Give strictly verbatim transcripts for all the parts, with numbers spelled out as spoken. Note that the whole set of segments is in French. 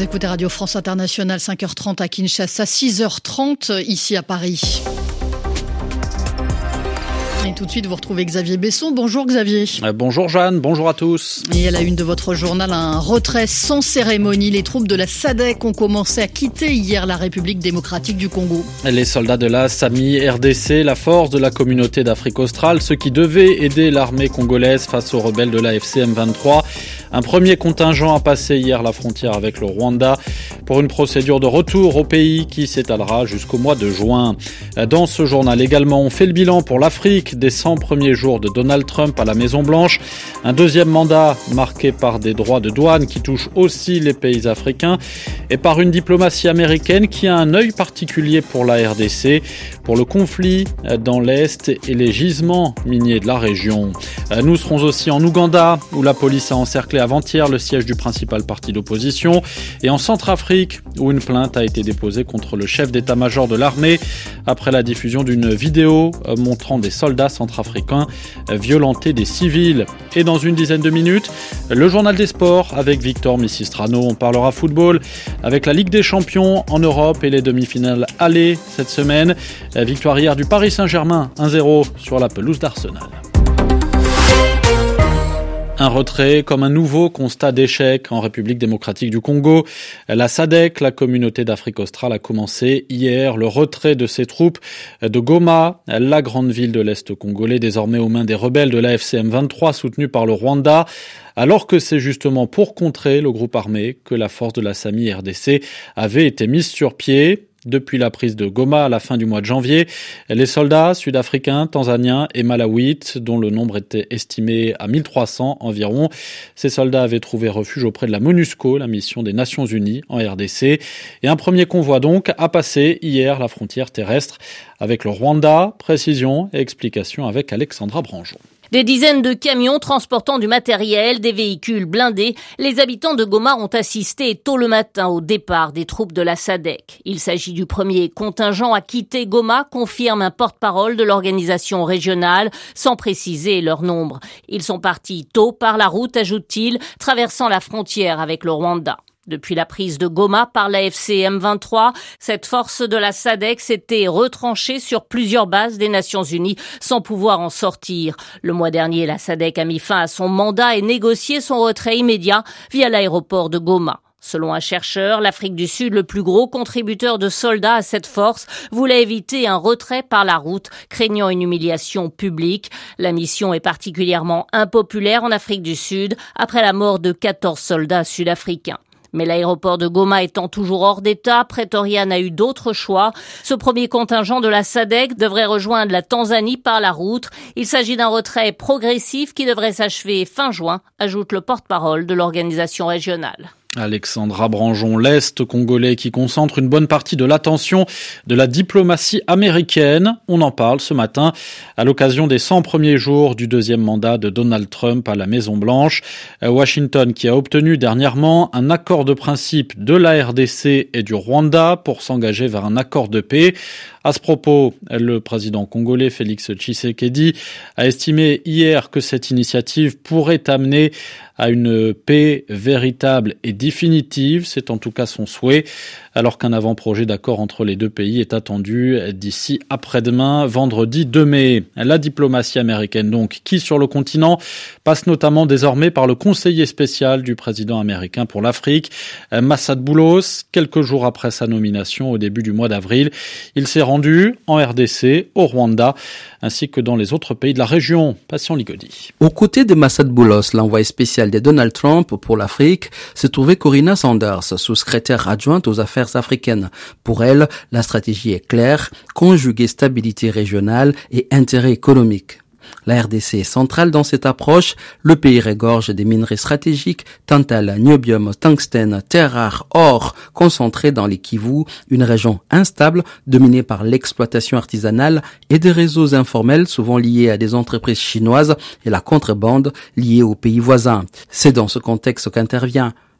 écoutez Radio France Internationale, cinq heures trente à Kinshasa, six heures trente ici à Paris. Et tout de suite, vous retrouvez Xavier Besson. Bonjour Xavier. Euh, bonjour Jeanne, bonjour à tous. Et à la une de votre journal, un retrait sans cérémonie. Les troupes de la SADC ont commencé à quitter hier la République démocratique du Congo. Les soldats de la SAMI R D C, la force de la communauté d'Afrique australe, ceux qui devaient aider l'armée congolaise face aux rebelles de l'A F C M vingt-trois. Un premier contingent a passé hier la frontière avec le Rwanda pour une procédure de retour au pays qui s'étalera jusqu'au mois de juin. Dans ce journal également, on fait le bilan pour l'Afrique des cent premiers jours de Donald Trump à la Maison-Blanche. Un deuxième mandat marqué par des droits de douane qui touchent aussi les pays africains et par une diplomatie américaine qui a un œil particulier pour la R D C, pour le conflit dans l'Est et les gisements miniers de la région. Nous serons aussi en Ouganda où la police a encerclé avant-hier le siège du principal parti d'opposition et en Centrafrique où une plainte a été déposée contre le chef d'état-major de l'armée après la diffusion d'une vidéo montrant des soldats centrafricains violenter des civils. Et dans une dizaine de minutes, le journal des sports avec Victor Missistrano. On parlera football avec la Ligue des Champions en Europe et les demi-finales aller cette semaine. Victoire hier du Paris Saint-Germain un zéro sur la pelouse d'Arsenal. Un retrait comme un nouveau constat d'échec en République démocratique du Congo. La SADC, la communauté d'Afrique australe, a commencé hier le retrait de ses troupes de Goma, la grande ville de l'Est congolais, désormais aux mains des rebelles de l'A F C M vingt-trois, soutenus par le Rwanda. Alors que c'est justement pour contrer le groupe armé que la force de la SAMI R D C avait été mise sur pied. Depuis la prise de Goma à la fin du mois de janvier, les soldats sud-africains, tanzaniens et malawites, dont le nombre était estimé à mille trois cents environ, ces soldats avaient trouvé refuge auprès de la MONUSCO, la mission des Nations Unies en R D C. Et un premier convoi donc a passé hier la frontière terrestre avec le Rwanda. Précision et explication avec Alexandra Branjon. Des dizaines de camions transportant du matériel, des véhicules blindés. Les habitants de Goma ont assisté tôt le matin au départ des troupes de la SADC. Il s'agit du premier contingent à quitter Goma, confirme un porte-parole de l'organisation régionale, sans préciser leur nombre. Ils sont partis tôt par la route, ajoute-t-il, traversant la frontière avec le Rwanda. Depuis la prise de Goma par l'A F C M vingt-trois, cette force de la SADC s'était retranchée sur plusieurs bases des Nations Unies sans pouvoir en sortir. Le mois dernier, la SADC a mis fin à son mandat et négocié son retrait immédiat via l'aéroport de Goma. Selon un chercheur, l'Afrique du Sud, le plus gros contributeur de soldats à cette force, voulait éviter un retrait par la route, craignant une humiliation publique. La mission est particulièrement impopulaire en Afrique du Sud après la mort de quatorze soldats sud-africains. Mais l'aéroport de Goma étant toujours hors d'état, Pretoria n'a eu d'autre choix. Ce premier contingent de la SADC devrait rejoindre la Tanzanie par la route. Il s'agit d'un retrait progressif qui devrait s'achever fin juin, ajoute le porte-parole de l'organisation régionale. Alexandra Branjon, l'Est congolais qui concentre une bonne partie de l'attention de la diplomatie américaine. On en parle ce matin à l'occasion des cent premiers jours du deuxième mandat de Donald Trump à la Maison-Blanche. Washington qui a obtenu dernièrement un accord de principe de la R D C et du Rwanda pour s'engager vers un accord de paix. À ce propos, le président congolais Félix Tshisekedi a estimé hier que cette initiative pourrait amener à une paix véritable et définitive. C'est en tout cas son souhait, alors qu'un avant-projet d'accord entre les deux pays est attendu d'ici après-demain, vendredi deux mai. La diplomatie américaine donc, qui sur le continent passe notamment désormais par le conseiller spécial du président américain pour l'Afrique, Massad Boulos. Quelques jours après sa nomination au début du mois d'avril, il s'est rendu en R D C, au Rwanda, ainsi que dans les autres pays de la région. Patient Ligodi. Aux côtés de Massad Boulos, l'envoyé spécial de Donald Trump pour l'Afrique, se trouvait Corinna Sanders, sous-secrétaire adjointe aux affaires africaines. Pour elle, la stratégie est claire, conjuguer stabilité régionale et intérêt économique. La R D C est centrale dans cette approche. Le pays regorge des minerais stratégiques, tantal, niobium, tungstène, terres rares, or, concentrés dans les Kivu, une région instable, dominée par l'exploitation artisanale et des réseaux informels souvent liés à des entreprises chinoises et la contrebande liée aux pays voisins. C'est dans ce contexte qu'intervient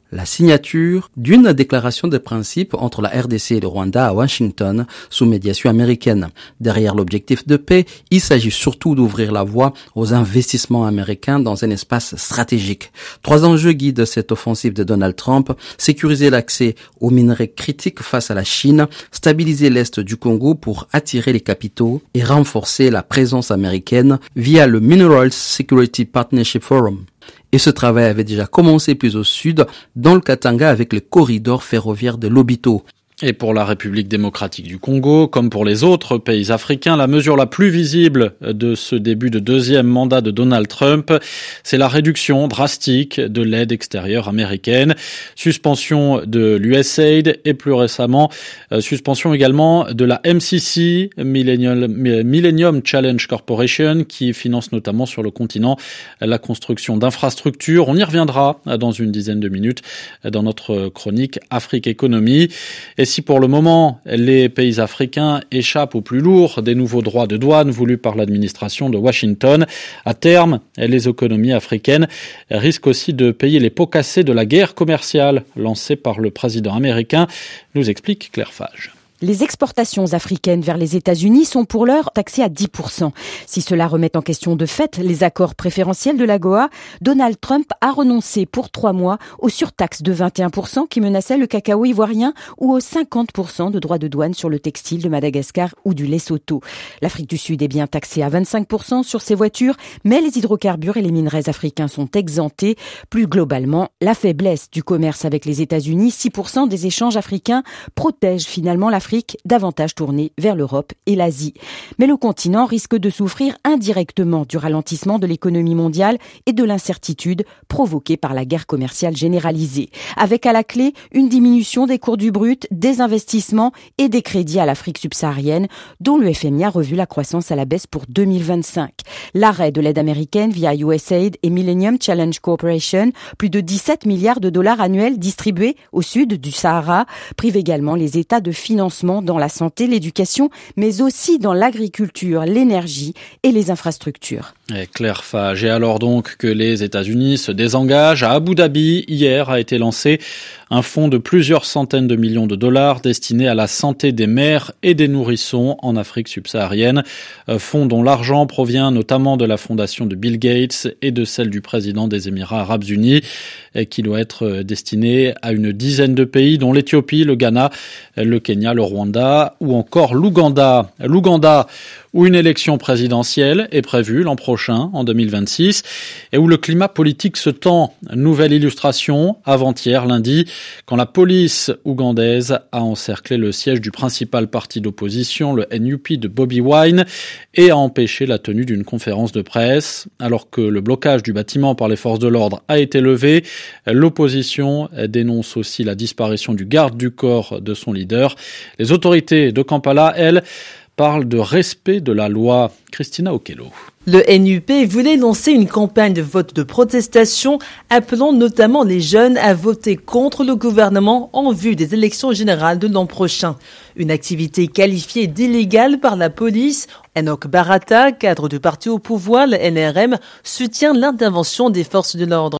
la signature d'une déclaration de principe entre la R D C et le Rwanda à Washington sous médiation américaine. Derrière l'objectif de paix, il s'agit surtout d'ouvrir la voie aux investissements américains dans un espace stratégique. Trois enjeux guident cette offensive de Donald Trump: sécuriser l'accès aux minerais critiques face à la Chine, stabiliser l'est du Congo pour attirer les capitaux et renforcer la présence américaine via le Minerals Security Partnership Forum. Et ce travail avait déjà commencé plus au sud, dans le Katanga, avec le corridor ferroviaire de Lobito. Et pour la République démocratique du Congo, comme pour les autres pays africains, la mesure la plus visible de ce début de deuxième mandat de Donald Trump, c'est la réduction drastique de l'aide extérieure américaine. Suspension de l'U S A I D et plus récemment, euh, suspension également de la M C C, Millennium, Millennium Challenge Corporation, qui finance notamment sur le continent la construction d'infrastructures. On y reviendra dans une dizaine de minutes dans notre chronique Afrique Économie. Et si pour le moment, les pays africains échappent au plus lourd des nouveaux droits de douane voulus par l'administration de Washington, à terme, les économies africaines risquent aussi de payer les pots cassés de la guerre commerciale lancée par le président américain, nous explique Claire Fage. Les exportations africaines vers les États-Unis sont pour l'heure taxées à dix pour cent. Si cela remet en question de fait les accords préférentiels de l'AGOA, Donald Trump a renoncé pour trois mois aux surtaxes de vingt et un pour cent qui menaçaient le cacao ivoirien ou aux cinquante pour cent de droits de douane sur le textile de Madagascar ou du Lesotho. L'Afrique du Sud est bien taxée à vingt-cinq pour cent sur ses voitures, mais les hydrocarbures et les minerais africains sont exemptés. Plus globalement, la faiblesse du commerce avec les États-Unis, six pour cent des échanges africains, protège finalement l'Afrique davantage tournée vers l'Europe et l'Asie. Mais le continent risque de souffrir indirectement du ralentissement de l'économie mondiale et de l'incertitude provoquée par la guerre commerciale généralisée, avec à la clé une diminution des cours du brut, des investissements et des crédits à l'Afrique subsaharienne, dont le F M I a revu la croissance à la baisse pour deux mille vingt-cinq. L'arrêt de l'aide américaine via U S A I D et Millennium Challenge Corporation, plus de dix-sept milliards de dollars annuels distribués au sud du Sahara, prive également les États de financement dans la santé, l'éducation, mais aussi dans l'agriculture, l'énergie et les infrastructures. Et Claire Fage. Et alors donc que les États-Unis se désengagent, à Abu Dhabi, hier a été lancé un fonds de plusieurs centaines de millions de dollars destiné à la santé des mères et des nourrissons en Afrique subsaharienne. Fonds dont l'argent provient notamment de la fondation de Bill Gates et de celle du président des Émirats arabes unis, qui doit être destiné à une dizaine de pays, dont l'Éthiopie, le Ghana, le Kenya, le Rwanda ou encore l'Ouganda. L'Ouganda, où une élection présidentielle est prévue l'an prochain, en deux mille vingt-six, et où le climat politique se tend. Nouvelle illustration, avant-hier, lundi, quand la police ougandaise a encerclé le siège du principal parti d'opposition, le N U P de Bobi Wine, et a empêché la tenue d'une conférence de presse. Alors que le blocage du bâtiment par les forces de l'ordre a été levé, l'opposition dénonce aussi la disparition du garde du corps de son leader. Les autorités de Kampala, elles, parle de respect de la loi. Christina Okello. Le N U P voulait lancer une campagne de vote de protestation, appelant notamment les jeunes à voter contre le gouvernement en vue des élections générales de l'an prochain. Une activité qualifiée d'illégale par la police. Enoch Barata, cadre du parti au pouvoir, le N R M, soutient l'intervention des forces de l'ordre.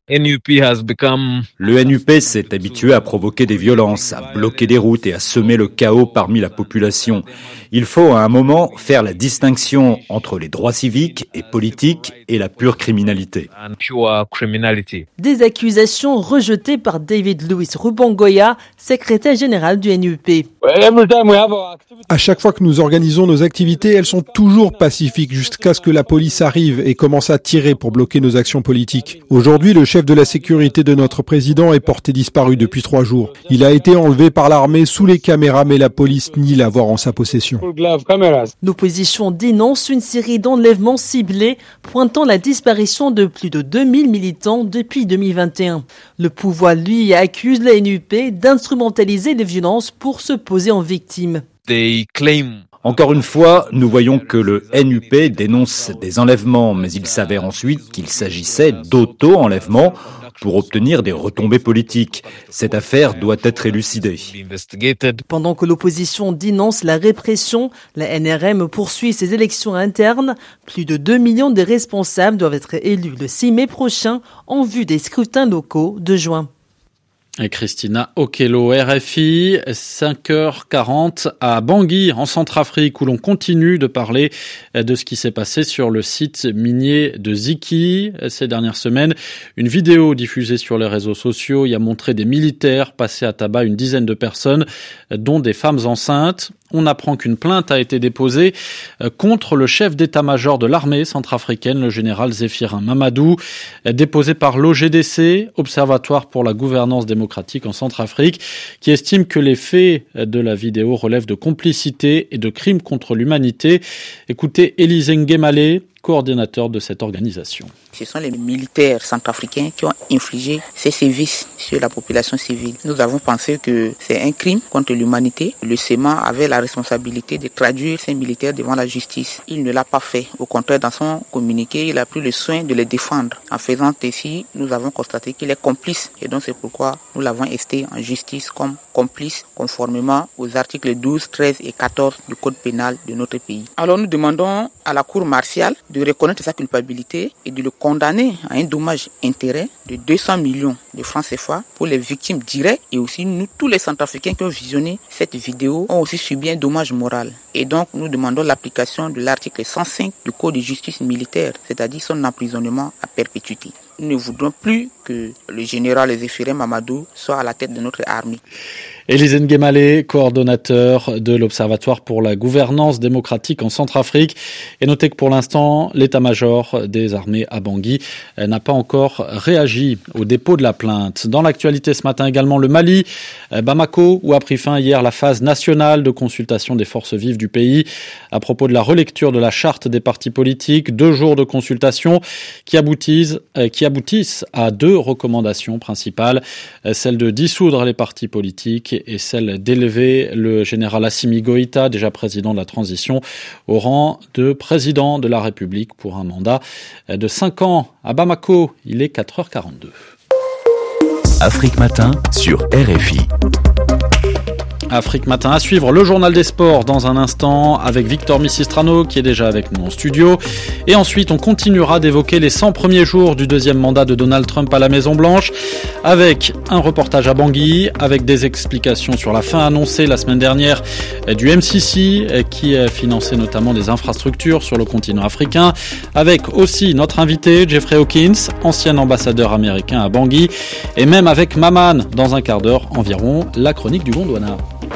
Le N U P s'est habitué à provoquer des violences, à bloquer des routes et à semer le chaos parmi la population. Il faut à un moment faire la distinction entre les droits civiques et politiques et la pure criminalité. Des accusations rejetées par David Louis Rubongoya, secrétaire général du N U P. À chaque fois que nous organisons nos activités, elles sont toujours pacifiques jusqu'à ce que la police arrive et commence à tirer pour bloquer nos actions politiques. Aujourd'hui, le chef de la sécurité de notre président est porté disparu depuis trois jours. Il a été enlevé par l'armée sous les caméras, mais la police nie l'avoir en sa possession. L'opposition dénonce une série d'enlèvements ciblés, pointant la disparition de plus de deux mille militants depuis deux mille vingt et un. Le pouvoir, lui, accuse la N U P d'instrumentaliser les violences pour se poser en victime. Encore une fois, nous voyons que le N U P dénonce des enlèvements, mais il s'avère ensuite qu'il s'agissait d'auto-enlèvements pour obtenir des retombées politiques. Cette affaire doit être élucidée. Pendant que l'opposition dénonce la répression, la N R M poursuit ses élections internes. Plus de deux millions de responsables doivent être élus le six mai prochain en vue des scrutins locaux de juin. Et Christina Okello, R F I, cinq heures quarante à Bangui, en Centrafrique, où l'on continue de parler de ce qui s'est passé sur le site minier de Ziki ces dernières semaines. Une vidéo diffusée sur les réseaux sociaux y a montré des militaires passer à tabac une dizaine de personnes, dont des femmes enceintes. On apprend qu'une plainte a été déposée contre le chef d'état-major de l'armée centrafricaine, le général Zéphirin Mamadou, déposée par l'O G D C, Observatoire pour la gouvernance démocratique en Centrafrique, qui estime que les faits de la vidéo relèvent de complicité et de crimes contre l'humanité. Écoutez Élise Ngemale, coordinateur de cette organisation. Ce sont les militaires centrafricains qui ont infligé ces sévices sur la population civile. Nous avons pensé que c'est un crime contre l'humanité. Le C E M A avait la responsabilité de traduire ces militaires devant la justice. Il ne l'a pas fait. Au contraire, dans son communiqué, il a pris le soin de les défendre. En faisant ainsi, nous avons constaté qu'il est complice. Et donc c'est pourquoi nous l'avons esté en justice comme complice, conformément aux articles douze, treize et quatorze du code pénal de notre pays. Alors nous demandons à la cour martiale de reconnaître sa culpabilité et de le condamner à un dommage-intérêt de deux cents millions de francs C F A pour les victimes directes, et aussi nous, tous les Centrafricains qui ont visionné cette vidéo ont aussi subi un dommage moral. Et donc nous demandons l'application de l'article cent cinq du Code de justice militaire, c'est-à-dire son emprisonnement à perpétuité. Nous ne voudrons plus que le général Zéphirin Mamadou soit à la tête de notre armée. Élise Ngemale, coordonnateur de l'Observatoire pour la gouvernance démocratique en Centrafrique. Et notez que pour l'instant, l'état-major des armées à Bangui n'a pas encore réagi au dépôt de la plainte. Dans l'actualité ce matin également, le Mali, Bamako, où a pris fin hier la phase nationale de consultation des forces vives du pays à propos de la relecture de la charte des partis politiques. Deux jours de consultation qui aboutissent, qui aboutissent à deux recommandations principales, celle de dissoudre les partis politiques et celle d'élever le général Assimi Goïta, déjà président de la transition, au rang de président de la République pour un mandat de cinq ans. À Bamako, il est quatre heures quarante-deux. Afrique Matin sur R F I. Afrique Matin à suivre, le journal des sports dans un instant avec Victor Missistrano qui est déjà avec nous en studio. Et ensuite, on continuera d'évoquer les cent premiers jours du deuxième mandat de Donald Trump à la Maison-Blanche avec un reportage à Bangui, avec des explications sur la fin annoncée la semaine dernière du M C C qui finançait notamment des infrastructures sur le continent africain, avec aussi notre invité Jeffrey Hawkins, ancien ambassadeur américain à Bangui, et même avec Maman dans un quart d'heure environ, la chronique du Gondwana.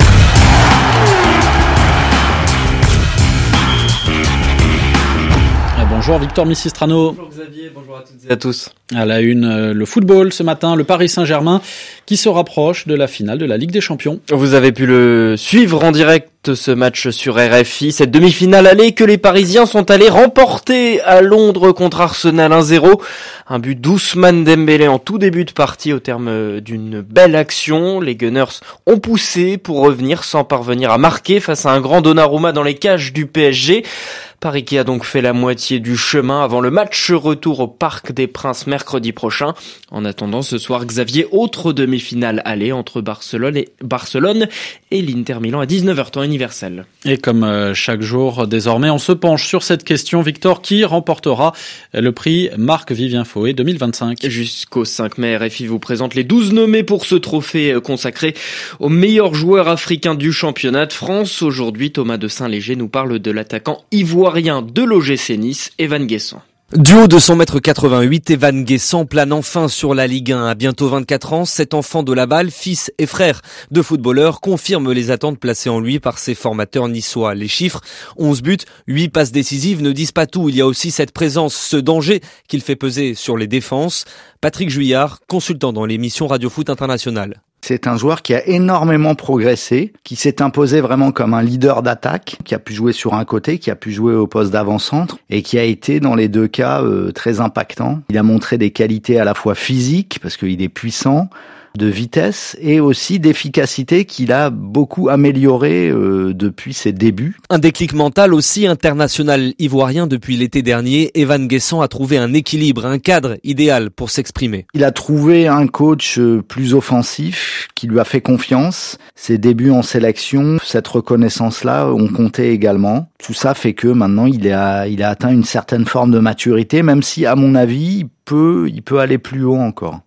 Bonjour Victor Missistrano. Bonjour Xavier, bonjour à toutes et à tous. À la une, le football ce matin, le Paris Saint-Germain qui se rapproche de la finale de la Ligue des Champions. Vous avez pu le suivre en direct, ce match sur R F I, cette demi-finale allée que les Parisiens sont allés remporter à Londres contre Arsenal un zéro. Un but d'Ousmane Dembélé en tout début de partie au terme d'une belle action. Les Gunners ont poussé pour revenir sans parvenir à marquer face à un grand Donnarumma dans les cages du P S G. Paris qui a donc fait la moitié du chemin avant le match retour au Parc des Princes mercredi prochain. En attendant ce soir, Xavier, autre demi-finale allée entre Barcelone et, Barcelone et l'Inter Milan à dix-neuf heures temps universel. Et comme chaque jour, désormais, on se penche sur cette question. Victor, qui remportera le prix Marc-Vivien Foé deux mille vingt-cinq? Jusqu'au cinq mai, R F I vous présente les douze nommés pour ce trophée consacré aux meilleurs joueurs africains du championnat de France. Aujourd'hui, Thomas de Saint-Léger nous parle de l'attaquant ivoirien de l'O G C Nice, Evan Guessant. Du haut de son mètre quatre-vingt-huit, Evan Guessant plane enfin sur la Ligue un. À bientôt vingt-quatre ans, cet enfant de la balle, fils et frère de footballeur, confirme les attentes placées en lui par ses formateurs niçois. Les chiffres, onze buts, huit passes décisives ne disent pas tout. Il y a aussi cette présence, ce danger qu'il fait peser sur les défenses. Patrick Juillard, consultant dans l'émission Radio Foot International. C'est un joueur qui a énormément progressé, qui s'est imposé vraiment comme un leader d'attaque, qui a pu jouer sur un côté, qui a pu jouer au poste d'avant-centre et qui a été dans les deux cas euh, très impactant. Il a montré des qualités à la fois physiques, parce qu'il est puissant, de vitesse et aussi d'efficacité qu'il a beaucoup amélioré euh, depuis ses débuts. Un déclic mental aussi, international ivoirien depuis l'été dernier. Evan Guessant a trouvé un équilibre, un cadre idéal pour s'exprimer. Il a trouvé un coach plus offensif qui lui a fait confiance. Ses débuts en sélection, cette reconnaissance-là, ont compté également. Tout ça fait que maintenant il a, il a atteint une certaine forme de maturité, même si à mon avis, il peut, il peut aller plus haut encore.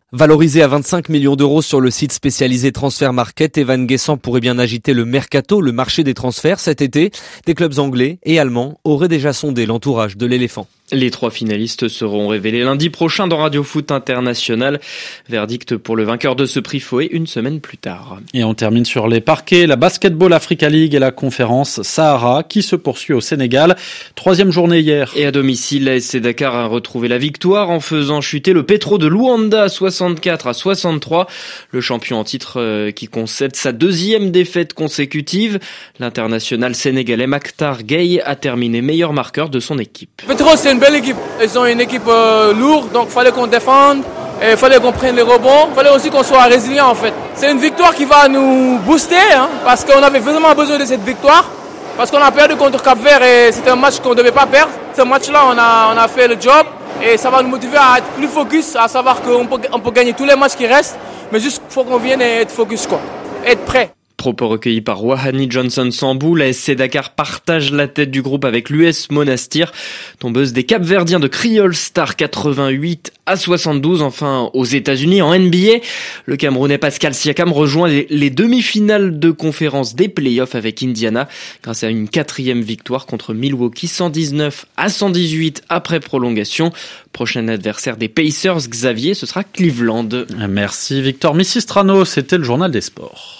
Valorisé à vingt-cinq millions d'euros sur le site spécialisé Transfer Market, Evan Guessant pourrait bien agiter le mercato, le marché des transferts cet été. Des clubs anglais et allemands auraient déjà sondé l'entourage de l'éléphant. Les trois finalistes seront révélés lundi prochain dans Radio Foot International. Verdict pour le vainqueur de ce prix Foé une semaine plus tard. Et on termine sur les parquets. La Basketball Africa League et la conférence Sahara qui se poursuit au Sénégal. Troisième journée hier. Et à domicile, l'A S C Dakar a retrouvé la victoire en faisant chuter le Petro de Luanda soixante-quatre à soixante-trois. Le champion en titre euh, qui concède sa deuxième défaite consécutive. L'international sénégalais Maktar Gueye a terminé meilleur marqueur de son équipe. Petro, c'est une belle équipe. Ils ont une équipe euh, lourde, donc il fallait qu'on défende, il fallait qu'on prenne les rebonds, il fallait aussi qu'on soit résilient en fait. C'est une victoire qui va nous booster, hein, parce qu'on avait vraiment besoin de cette victoire, parce qu'on a perdu contre Cap-Vert et c'était un match qu'on ne devait pas perdre. Ce match-là, on a, on a fait le job et ça va nous motiver à être plus focus, à savoir qu'on peut, on peut gagner tous les matchs qui restent, mais juste il faut qu'on vienne et être focus, quoi, être prêt. Propos recueillis par Wahani Johnson Sambou, la S C Dakar partage la tête du groupe avec l'U S Monastir, tombeuse des Cap-Verdiens de Creole Star quatre-vingt-huit à soixante-douze. Enfin, aux États-Unis, en N B A, le Camerounais Pascal Siakam rejoint les, les demi-finales de conférence des playoffs avec Indiana grâce à une quatrième victoire contre Milwaukee, cent dix-neuf à cent dix-huit après prolongation. Prochain adversaire des Pacers, Xavier, ce sera Cleveland. Merci Victor Missistrano, c'était le journal des sports.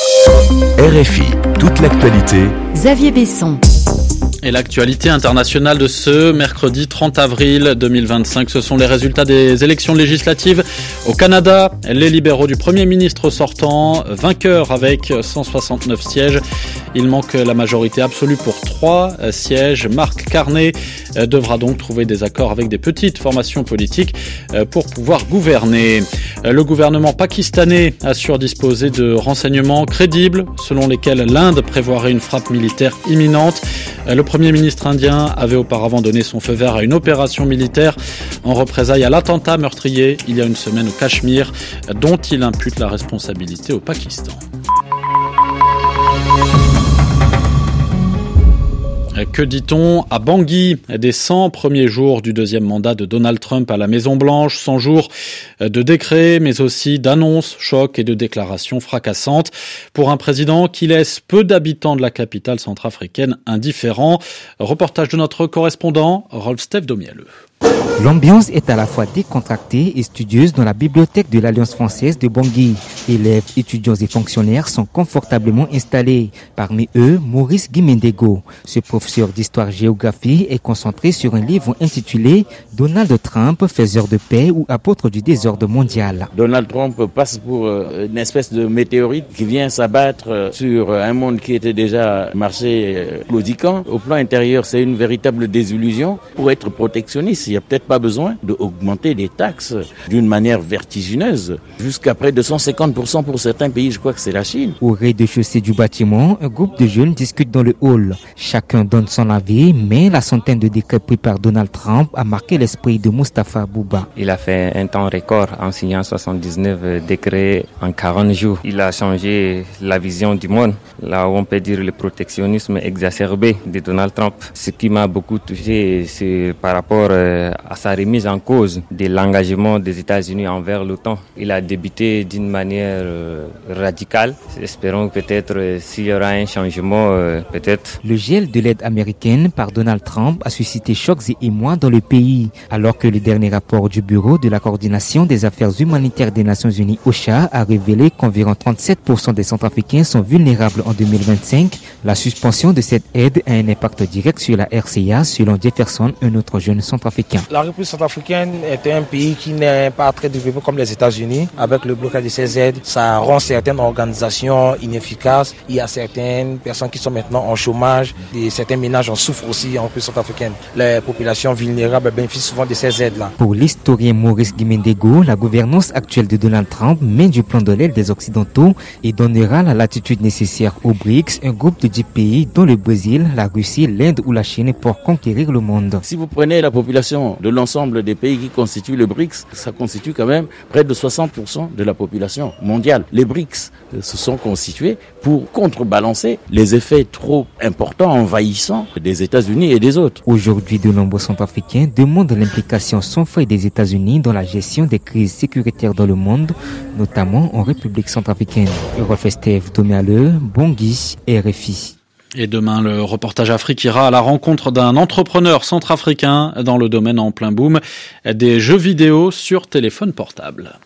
R F I, toute l'actualité. Xavier Besson. Et l'actualité internationale de ce mercredi trente avril deux mille vingt-cinq, ce sont les résultats des élections législatives au Canada. Les libéraux du Premier ministre sortant, vainqueurs avec cent soixante-neuf sièges. Il manque la majorité absolue pour trois sièges. Mark Carney devra donc trouver des accords avec des petites formations politiques pour pouvoir gouverner. Le gouvernement pakistanais assure disposer de renseignements crédibles selon lesquels l'Inde prévoirait une frappe militaire imminente. Le Premier ministre indien avait auparavant donné son feu vert à une opération militaire en représailles à l'attentat meurtrier il y a une semaine au Cachemire, dont il impute la responsabilité au Pakistan. Que dit-on à Bangui des cent premiers jours du deuxième mandat de Donald Trump à la Maison-Blanche, cent jours de décrets, mais aussi d'annonces, chocs et de déclarations fracassantes pour un président qui laisse peu d'habitants de la capitale centrafricaine indifférents. Reportage de notre correspondant, Rolf-Steph Domielleux. L'ambiance est à la fois décontractée et studieuse dans la bibliothèque de l'Alliance française de Bangui. Élèves, étudiants et fonctionnaires sont confortablement installés. Parmi eux, Maurice Guimendego. Ce professeur d'histoire-géographie est concentré sur un livre intitulé « Donald Trump, faiseur de paix ou apôtre du désordre mondial ». Donald Trump passe pour une espèce de météorite qui vient s'abattre sur un monde qui était déjà marché claudiquant. Au plan intérieur, c'est une véritable désillusion. Pour être protectionniste, il n'y a peut-être pas besoin d'augmenter les taxes d'une manière vertigineuse, jusqu'à près de cent cinquante pour cent pour certains pays, je crois que c'est la Chine. Au rez-de-chaussée du bâtiment, un groupe de jeunes discute dans le hall. Chacun donne son avis, mais la centaine de décrets pris par Donald Trump a marqué l'esprit de Mustapha Bouba. Il a fait un temps record en signant soixante-dix-neuf décrets en quarante jours. Il a changé la vision du monde, là où on peut dire le protectionnisme exacerbé de Donald Trump. Ce qui m'a beaucoup touché, c'est par rapport à sa remise en cause de l'engagement des États-Unis envers l'OTAN. Il a débuté d'une manière euh, radicale. Espérons peut-être euh, s'il y aura un changement, euh, peut-être. Le gel de l'aide américaine par Donald Trump a suscité chocs et émois dans le pays, alors que le dernier rapport du Bureau de la coordination des affaires humanitaires des Nations Unies, OCHA, a révélé qu'environ trente-sept pour cent des Centrafricains sont vulnérables en deux mille vingt-cinq. La suspension de cette aide a un impact direct sur la R C A, selon Jefferson, un autre jeune centrafricain. La République centrafricaine est un pays qui n'est pas très développé comme les États-Unis. Avec le blocage de ces aides, ça rend certaines organisations inefficaces. Il y a certaines personnes qui sont maintenant en chômage et certains ménages en souffrent aussi en République centrafricaine. Les populations vulnérables bénéficient souvent de ces aides-là. Pour l'historien Maurice Guimendego, la gouvernance actuelle de Donald Trump met du plomb dans l'aile des Occidentaux et donnera la latitude nécessaire aux B R I C S, un groupe de dix pays dont le Brésil, la Russie, l'Inde ou la Chine pour conquérir le monde. Si vous prenez la population population de l'ensemble des pays qui constituent le B R I C S, ça constitue quand même près de soixante pour cent de la population mondiale. Les B R I C S se sont constitués pour contrebalancer les effets trop importants, envahissants des États-Unis et des autres. Aujourd'hui, de nombreux Centrafricains demandent l'implication sans faille des États-Unis dans la gestion des crises sécuritaires dans le monde, notamment en République centrafricaine. Rolf Estève, Doméaleux, Bongui, R F I. Et demain, le reportage Afrique ira à la rencontre d'un entrepreneur centrafricain dans le domaine en plein boom des jeux vidéo sur téléphone portable.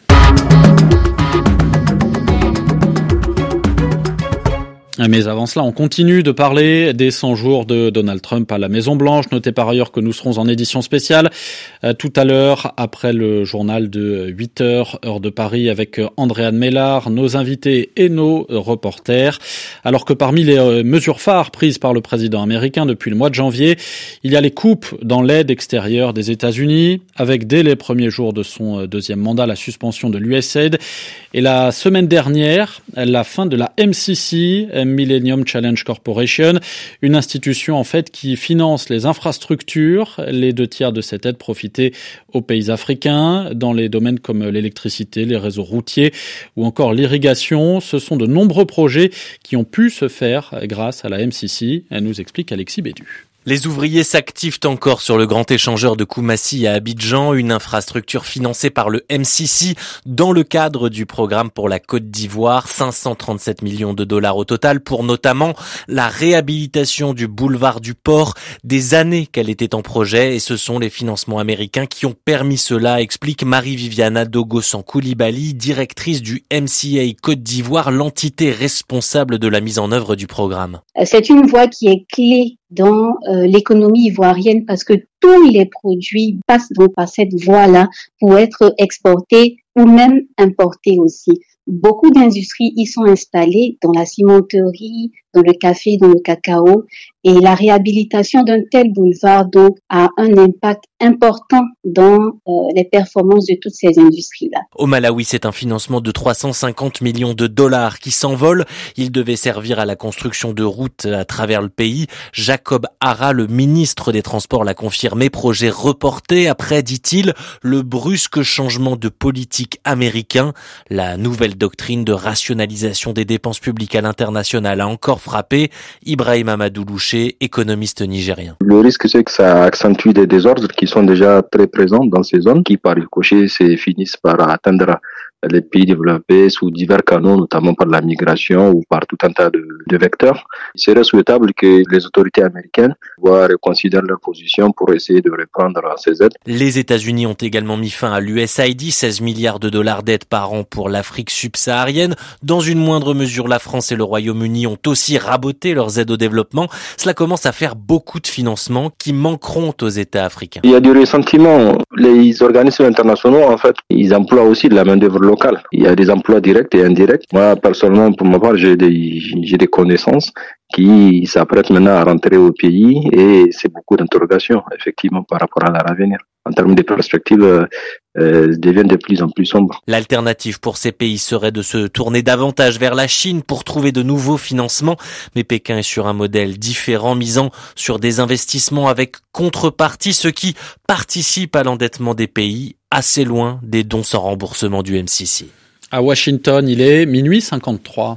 Mais avant cela, on continue de parler des cent jours de Donald Trump à la Maison-Blanche. Notez par ailleurs que nous serons en édition spéciale euh, tout à l'heure, après le journal de huit heures, heure de Paris, avec Andréane Mélard, nos invités et nos reporters. Alors que parmi les euh, mesures phares prises par le président américain depuis le mois de janvier, il y a les coupes dans l'aide extérieure des États-Unis, avec dès les premiers jours de son deuxième mandat la suspension de l'U S A I D. Et la semaine dernière, la fin de la M C C, Millennium Challenge Corporation, une institution en fait qui finance les infrastructures. Les deux tiers de cette aide profitaient aux pays africains dans les domaines comme l'électricité, les réseaux routiers ou encore l'irrigation. Ce sont de nombreux projets qui ont pu se faire grâce à la M C C, elle nous explique Alexis Bédu. Les ouvriers s'activent encore sur le grand échangeur de Koumassi à Abidjan, une infrastructure financée par le M C C dans le cadre du programme pour la Côte d'Ivoire, cinq cent trente-sept millions de dollars au total pour notamment la réhabilitation du boulevard du port, des années qu'elle était en projet, et ce sont les financements américains qui ont permis cela, explique Marie-Viviana Dogosan-Koulibaly, directrice du M C A Côte d'Ivoire, l'entité responsable de la mise en œuvre du programme. C'est une voie qui est clé dans euh, l'économie ivoirienne parce que tous les produits passent donc par cette voie-là pour être exportés ou même importés aussi. Beaucoup d'industries y sont installées, dans la cimenterie, dans le café, dans le cacao, et la réhabilitation d'un tel boulevard donc a un impact important dans euh, les performances de toutes ces industries-là. Au Malawi, c'est un financement de trois cent cinquante millions de dollars qui s'envole. Il devait servir à la construction de routes à travers le pays. Jacob Hara, le ministre des Transports, l'a confirmé. Projet reporté après, dit-il, le brusque changement de politique américain. La nouvelle doctrine de rationalisation des dépenses publiques à l'international a encore frappé. Ibrahim Amadou Louché, économiste nigérien. Le risque, c'est que ça accentue des désordres qui sont déjà très présents dans ces zones, qui par ricochet finissent par atteindre les pays développés sous divers canaux, notamment par la migration ou par tout un tas de, de vecteurs. Il serait souhaitable que les autorités américaines voient reconsidérer leur position pour essayer de reprendre ces aides. Les États-Unis ont également mis fin à l'U S A I D, seize milliards de dollars d'aide par an pour l'Afrique subsaharienne. Dans une moindre mesure, la France et le Royaume-Uni ont aussi raboté leurs aides au développement. Cela commence à faire beaucoup de financements qui manqueront aux États africains. Il y a du ressentiment. Les organismes internationaux, en fait, ils emploient aussi de la main-d'œuvre locale. Il y a des emplois directs et indirects. Moi, personnellement, pour ma part, j'ai des, j'ai des connaissances qui s'apprêtent maintenant à rentrer au pays et c'est beaucoup d'interrogations, effectivement, par rapport à leur avenir. En termes de perspectives, euh, euh, deviennent de plus en plus sombres. L'alternative pour ces pays serait de se tourner davantage vers la Chine pour trouver de nouveaux financements. Mais Pékin est sur un modèle différent, misant sur des investissements avec contrepartie, ce qui participe à l'endettement des pays, assez loin des dons sans remboursement du M C C. À Washington, il est minuit cinquante-trois.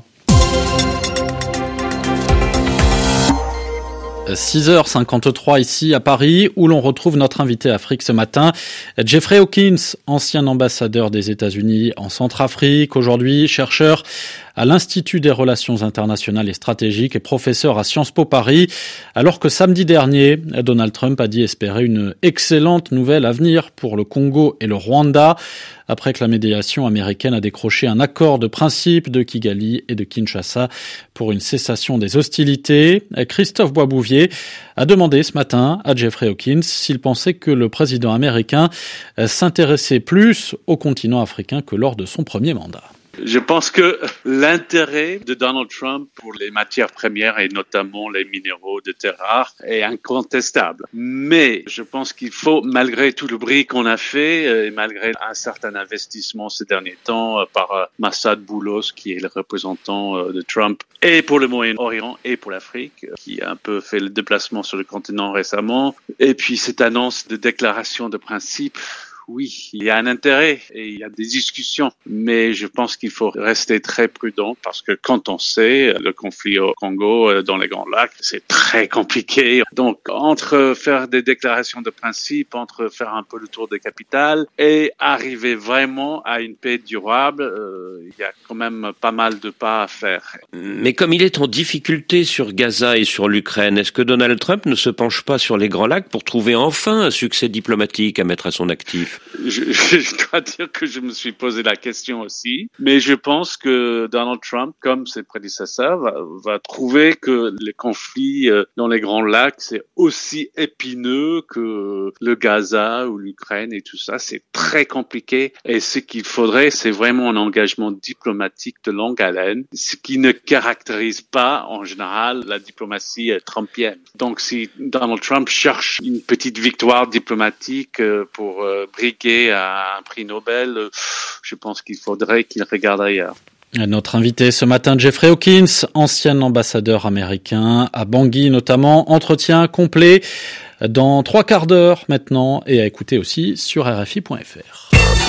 six heures cinquante-trois ici à Paris, où l'on retrouve notre invité Afrique ce matin, Jeffrey Hawkins, ancien ambassadeur des États-Unis en Centrafrique, aujourd'hui chercheur à l'Institut des Relations Internationales et Stratégiques et professeur à Sciences Po Paris, alors que samedi dernier, Donald Trump a dit espérer une excellente nouvelle à venir pour le Congo et le Rwanda, après que la médiation américaine a décroché un accord de principe de Kigali et de Kinshasa pour une cessation des hostilités. Christophe Boisbouvier a demandé ce matin à Jeffrey Hawkins s'il pensait que le président américain s'intéressait plus au continent africain que lors de son premier mandat. Je pense que l'intérêt de Donald Trump pour les matières premières et notamment les minéraux de terres rares est incontestable. Mais je pense qu'il faut, malgré tout le bruit qu'on a fait et malgré un certain investissement ces derniers temps par Massad Boulos, qui est le représentant de Trump et pour le Moyen-Orient et pour l'Afrique, qui a un peu fait le déplacement sur le continent récemment, et puis cette annonce de déclaration de principe. Oui, il y a un intérêt et il y a des discussions, mais je pense qu'il faut rester très prudent parce que quand on sait le conflit au Congo, dans les Grands Lacs, c'est très compliqué. Donc, entre faire des déclarations de principe, entre faire un peu le tour des capitales et arriver vraiment à une paix durable, euh, il y a quand même pas mal de pas à faire. Mais comme il est en difficulté sur Gaza et sur l'Ukraine, est-ce que Donald Trump ne se penche pas sur les Grands Lacs pour trouver enfin un succès diplomatique à mettre à son actif? Je, je dois dire que je me suis posé la question aussi, mais je pense que Donald Trump, comme ses prédécesseurs, va, va trouver que les conflits dans les Grands Lacs, c'est aussi épineux que le Gaza ou l'Ukraine et tout ça. C'est très compliqué et ce qu'il faudrait, c'est vraiment un engagement diplomatique de longue haleine, ce qui ne caractérise pas en général la diplomatie trumpienne. Donc si Donald Trump cherche une petite victoire diplomatique pour briguer à un prix Nobel, je pense qu'il faudrait qu'il regarde ailleurs. Notre invité ce matin, Jeffrey Hawkins, ancien ambassadeur américain à Bangui notamment. Entretien complet dans trois quarts d'heure maintenant et à écouter aussi sur R F I point F R.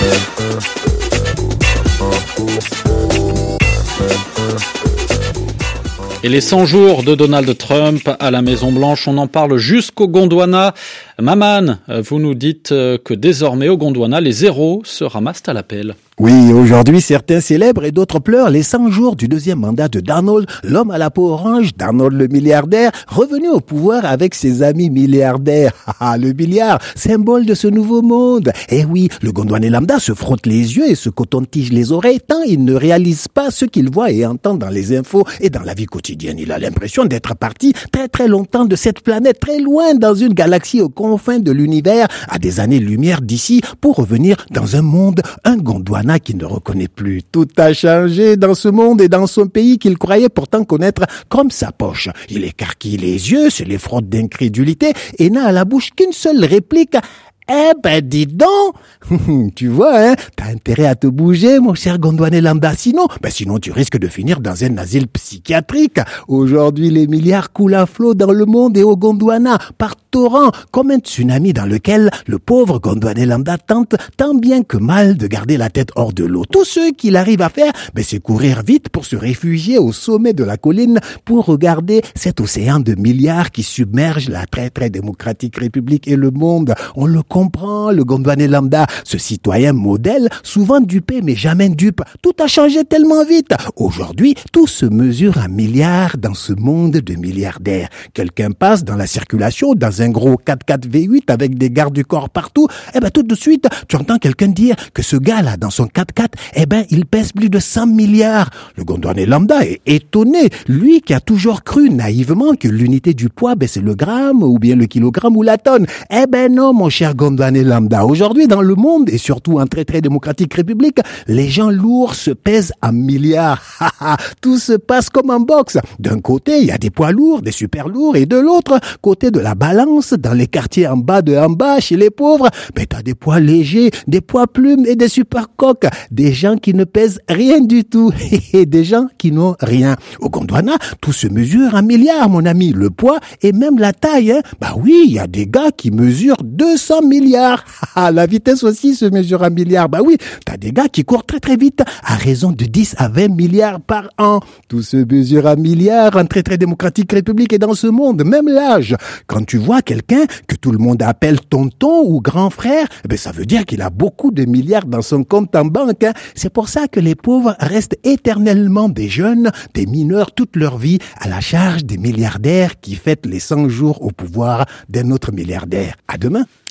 Et les cent jours de Donald Trump à la Maison-Blanche, on en parle jusqu'au Gondwana. Maman, vous nous dites que désormais au Gondwana, les zéros se ramassent à l'appel. Oui, aujourd'hui, certains célèbrent et d'autres pleurent les cent jours du deuxième mandat de Donald, l'homme à la peau orange, Donald le milliardaire, revenu au pouvoir avec ses amis milliardaires. Ah, le milliard, symbole de ce nouveau monde. Eh oui, le Gondwanais lambda se frotte les yeux et se coton-tige les oreilles tant il ne réalise pas ce qu'il voit et entend dans les infos et dans la vie quotidienne. Il a l'impression d'être parti très très longtemps de cette planète, très loin dans une galaxie aux confins de l'univers, à des années-lumière d'ici, pour revenir dans un monde, un Gondwanais qui ne reconnaît plus. Tout a changé dans ce monde et dans son pays qu'il croyait pourtant connaître comme sa poche. Il écarquille les yeux, se les frotte d'incrédulité et n'a à la bouche qu'une seule réplique. Eh ben, dis donc, tu vois, hein, t'as intérêt à te bouger, mon cher Gondwanais lambda, sinon, ben sinon tu risques de finir dans un asile psychiatrique. Aujourd'hui, les milliards coulent à flot dans le monde et au Gondwana, par torrent, comme un tsunami dans lequel le pauvre Gondwanais lambda tente tant bien que mal de garder la tête hors de l'eau. Tout ce qu'il arrive à faire, ben c'est courir vite pour se réfugier au sommet de la colline pour regarder cet océan de milliards qui submerge la très très démocratique République et le monde. On le comprend, le Gondwanais lambda, ce citoyen modèle, souvent dupé mais jamais dupe. Tout a changé tellement vite. Aujourd'hui, tout se mesure en milliards dans ce monde de milliardaires. Quelqu'un passe dans la circulation dans un gros quatre-quatre V huit avec des gardes du corps partout. Eh ben, tout de suite, tu entends quelqu'un dire que ce gars-là, dans son quatre-quatre, eh ben, il pèse plus de cent milliards. Le Gondwanais lambda est étonné. Lui qui a toujours cru naïvement que l'unité du poids, ben, c'est le gramme ou bien le kilogramme ou la tonne. Eh ben non, mon cher Gondwanais lambda. Aujourd'hui, dans le monde, et surtout en très très démocratique république, les gens lourds se pèsent en milliards. Tout se passe comme en boxe. D'un côté, il y a des poids lourds, des super lourds, et de l'autre côté de la balance, dans les quartiers en bas de en bas, chez les pauvres, ben t'as des poids légers, des poids plumes et des super coques. Des gens qui ne pèsent rien du tout. Et des gens qui n'ont rien. Au Gondwana, tout se mesure en milliards, mon ami. Le poids et même la taille, hein. Bah oui, il y a des gars qui mesurent deux cents milliards. La vitesse aussi se mesure en milliards. Bah oui, t'as des gars qui courent très très vite, à raison de dix à vingt milliards par an. Tout se mesure en milliards, en très très démocratique république et dans ce monde, même l'âge. Quand tu vois quelqu'un que tout le monde appelle tonton ou grand frère, ben ça veut dire qu'il a beaucoup de milliards dans son compte en banque. Hein. C'est pour ça que les pauvres restent éternellement des jeunes, des mineurs toute leur vie, à la charge des milliardaires qui fêtent les cent jours au pouvoir d'un autre milliardaire. À demain.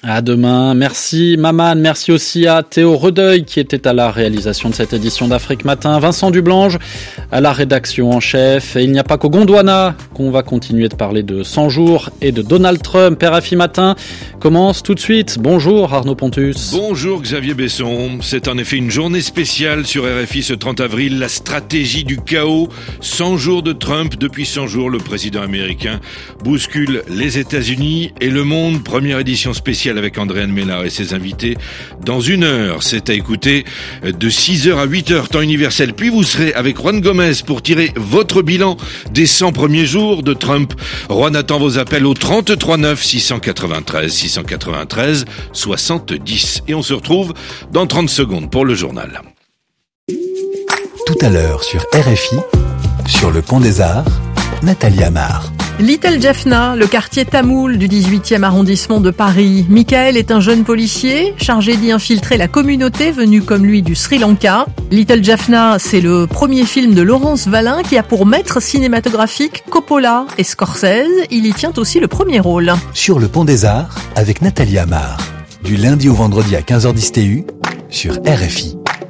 À demain. Merci Maman, merci aussi à Théo Redeuil qui était à la réalisation de cette édition d'Afrique Matin, Vincent Dublange à la rédaction en chef. Et il n'y a pas qu'au Gondwana qu'on va continuer de parler de cent jours et de Donald Trump. R F I Matin commence tout de suite. Bonjour Arnaud Pontus. Bonjour Xavier Besson. C'est en effet une journée spéciale sur R F I ce trente avril. La stratégie du chaos. cent jours de Trump. Depuis cent jours, le président américain bouscule les États-Unis et le monde. Première édition spéciale avec Andréane Mélard et ses invités. Dans une heure, c'est à écouter de six heures à huit heures, temps universel. Puis vous serez avec Juan Gomez pour tirer votre bilan des cent premiers jours de Trump. Juan attend vos appels au trente-trois neuf six cent quatre-vingt-treize six cent quatre-vingt-treize soixante-dix. Et on se retrouve dans trente secondes pour le journal. Tout à l'heure sur R F I, sur le Pont des Arts, Nathalie Amar. Little Jaffna, le quartier tamoul du dix-huitième arrondissement de Paris. Michael est un jeune policier chargé d'y infiltrer la communauté venue comme lui du Sri Lanka. Little Jaffna, c'est le premier film de Laurence Vallin qui a pour maître cinématographique Coppola et Scorsese. Il y tient aussi le premier rôle. Sur le Pont des Arts, avec Nathalie Amar. Du lundi au vendredi à quinze heures dix T U, sur R F I.